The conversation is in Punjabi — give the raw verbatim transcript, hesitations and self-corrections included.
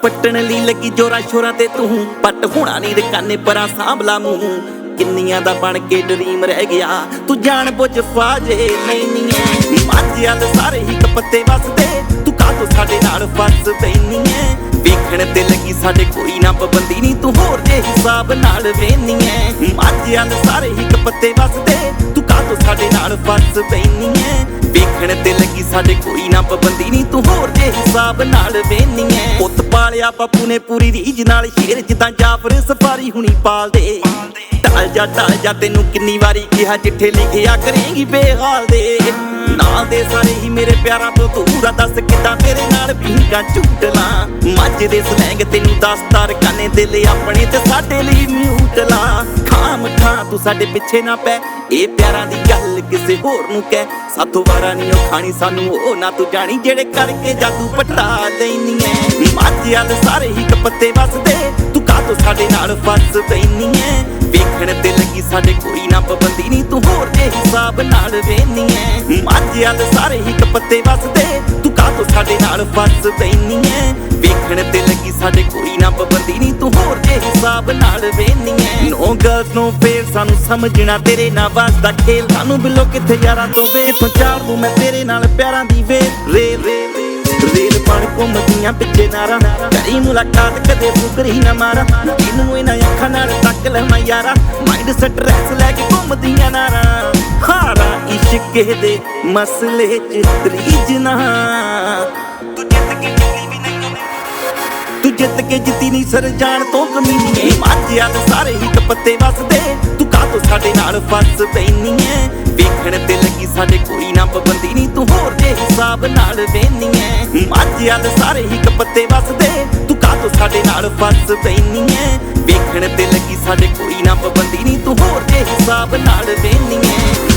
ਪੱਟਣ ਲਈ ਲੱਗੀ ਜੋਰਾ ਸ਼ੋਰਾ ਤੇ ਤੂੰ ਪੱਟ ਹੋਣਾ ਨਹੀਂ ਰਕਾਨੇ ਪਰਾਂ ਸਾਂਭਲਾ ਮੂੰਹ ਕਿੰਨੀਆਂ ਦਾ ਬਣ ਕੇ ਡਰੀਮ ਰਹਿ ਗਿਆ ਤੂੰ ਜਾਣ ਬੁੱਝ ਫਾਜੇ ਲੈਨੀ ਐ ਮਾਝਿਆਂ ਦੇ ਸਾਰੇ ਹੀ ਕਪੱਤੇ ਵਸਦੇ ਤੂੰ ਕਾਹਤੋਂ ਸਾਡੇ ਨਾਲ ਫਸ ਪੈਨੀ ਐ ਵੇਖਣ ਤੇ ਲੱਗੀ ਸਾਡੇ ਕੋਈ ਨਾ ਪਾਬੰਦੀ ਨਹੀਂ ਤੂੰ ਹੋਰ ਜੇ ਹਿਸਾਬ ਨਾਲ ਵੇਨੀ ਐ ਮਾਝਿਆਂ ਦੇ ਸਾਰੇ ਹੀ ਕਪੱਤੇ ਵਸਦੇ ਤੂੰ ਕਾਹਤੋਂ ਸਾਡੇ ਨਾਲ ਫਸ ਪੈਨੀ ਐ ਵੇਖਣ ਤੇ ਲੱਗੀ ਸਾਡੇ ਕੋਈ ਨਾ ਪਾਬੰਦੀ ਨਹੀਂ ਤੂੰ ਹੋਰ ਜੇ ਹਿਸਾਬ ਨਾਲ ਵੇਨੀ ਐ ਪੁੱਤ ਪਾਲਿਆ ਬਾਪੂ ਨੇ ਪੂਰੀ ਰੀਝ ਨਾਲ ਸ਼ੇਰ ਜਿੱਦਾਂ ਜਾਫਰ ਸਫਾਰੀ ਹੁਣੀ ਪਾਲਦੇ ਢਲ ਜਾ ਢਲ ਜਾ ਤੈਨੂੰ ਕਿੰਨੀ ਵਾਰੀ ਕਿਹਾ ਚਿੱਠੇ ਲਿਖਿਆ ਕਰੇਂਗੀ ਬੇਹਾਲ ਦੇ ਨਾਲ ਦੇ ਸਾਰੇ ਹੀ ਮੇਰੇ ਪਿਆਰਾਂ ਤੋਂ ਦੂਰ ਆ ਦੱਸ ਕਿੱਦਾਂ ਤੇਰੇ ਨਾਲ ਪੀਂਗਾ ਝੂਟ ਲਾਂ ਮੱਝ ਦੇ ਸਲੈਂਗ ਤੈਨੂੰ ਦੱਸਦਾ ਰਕਾਨੇ ਦਿਲ ਆਪਣੇ ਤੇ ਸਾਡੇ ਲਈ ਮਿਊਟ ਲਾ ਖਾਮ ਖਾ ਤੂੰ ਸਾਡੇ ਪਿੱਛੇ ਨਾ ਪੈ ਇਹ ਪਿਆਰਾਂ ਦੀ ਗੱਲ ਕਿਸੇ ਹੋਰ ਨੂੰ ਕਹਿ ਸਾਥੋਂ ਵਾਰਾ ਨਹੀਂ ਉਹ ਖਾਣੀ ਸਾਨੂੰ ਉਹ ਨਾ ਤੂੰ ਜਾਣੀ ਜਿਹੜੇ ਕਰਕੇ ਜਾਦੂ ਪਟਾ ਲੈਨੀ ਐ ਮਾਝਿਆਂ ਦੇ ਸਾਰੇ ਹੀ ਕਪੱਤੇ ਵਸਦੇ ਤੂੰ ਕਾਹਤੋਂ ਸਾਡੇ ਨਾਲ ਫਸ ਪੈਨੀ ਐ ਵੇਖਣ ਤੇ ਲੱਗੀ ਸਾਡੇ ਕੋਈ ਨਾ ਪਾਬੰਦੀ ਨਹੀਂ ਤੂੰ ਹੋਰ ਜੇ ਹਿਸਾਬ ਨਾਲ ਵੇਨੀ ਐ ਮਾਝਿਆਂ ਦੇ ਸਾਰੇ ਹੀ ਕਪੱਤੇ ਵਸਦੇ ਤੂੰ ਕਾਹਤੋਂ ਸਾਡੇ ਨਾਲ ਫਸ ਪੈਨੀ ਐ ਵੇਖਣ ਤੇ ਲੱਗੀ ਸਾਡੇ ਕੋਈ ਨਾ ਪਾਬੰਦੀ ਨਹੀਂ ਤੂੰ ਹੋਰ ਜੇ ਹਿਸਾਬ ਨਾਲ ਵੇਨੀ ਐ ਨੋ ਗਰਲਸ ਨੋ ਫੇਰ ਸਾਨੂੰ ਸਮਝਣਾ ਤੇਰੇ ਨਾਲ ਵਾਸਤਾ ਖੇਲ ਸਾਨੂੰ ਬਿੱਲੋ ਕਿੱਥੇ ਯਾਰਾਂ ਤੋਂ ਵੇ ਤੋਂ ਚਾਰ ਦੂੰ ਮੈਂ ਤੇਰੇ ਨਾਲ ਪਿਆਰਾਂ ਦੀ ਵੇ ਰੇ ਰੇ ਰੇਲ ਬਣ ਘੁੰਮਦੀਆਂ ਪਿੱਛੇ ਨਾਰਾ ਕਰੀ ਮੁਲਾਕਾਤ ਕਦੇ ਫੁਕਰੀ ਨਾ ਮਾਰਾ ਇਹਨੂੰ ਇਹਨਾਂ ਅੱਖਾਂ ਨਾਲ ਤੱਕ ਲਵਾਂ ਯਾਰਾ ਮਾਈਂਡ ਸਟ੍ਰੈਸ ਲੈ ਕੇ ਘੁੰਮਦੀਆਂ ਨਾਰਾ ਹਾਰਾ ਇਸ਼ਕ ਦੇ ਮਸਲੇ ਚ ਰੀਝ ਨਾ ਤੂੰ ਜਿੱਤ ਕੇ ਜਿੱਤੀ ਵੀ ਨਹੀਂ ਤੂੰ ਜਿੱਤ ਕੇ ਜਿੱਤੀ ਨਹੀਂ ਸਰ ਜਾਣ ਤੋਂ ਕਮੀ ਨਹੀਂ ਮਾਝਿਆਂ ਦੇ ਸਾਰੇ ਹੀ ਕਪੱਤੇ ਵਸਦੇ ਤੂੰ ਕਾਹਤੋਂ ਸਾਡੇ ਨਾਲ ਫਸ ਪੈਨੀ ਐ ਵੇਖਣ ਤੇ ਲੱਗੀ ਸਾਡੇ ਕੋਈ ਨਾ ਪਾਬੰਦੀ ਨਹੀਂ ਤੂੰ ਹੋਰ ਜੇ ਹਿਸਾਬ ਨਾਲ ਵੇਨੀ ਐ ਮਾਝਿਆਂ ਦੇ ਸਾਰੇ ਹੀ ਕਪੱਤੇ ਵਸਦੇ ਤੂੰ ਕਾਹਤੋਂ ਸਾਡੇ ਨਾਲ ਫਸ ਪੈਨੀ ਐ ਵੇਖਣ ਤੇ ਲੱਗੀ ਸਾਡੇ ਕੋਈ ਨਾ ਪਾਬੰਦੀ ਨਹੀਂ ਤੂੰ ਹੋਰ ਜੇ ਹਿਸਾਬ ਨਾਲ ਵੇਨੀ ਐ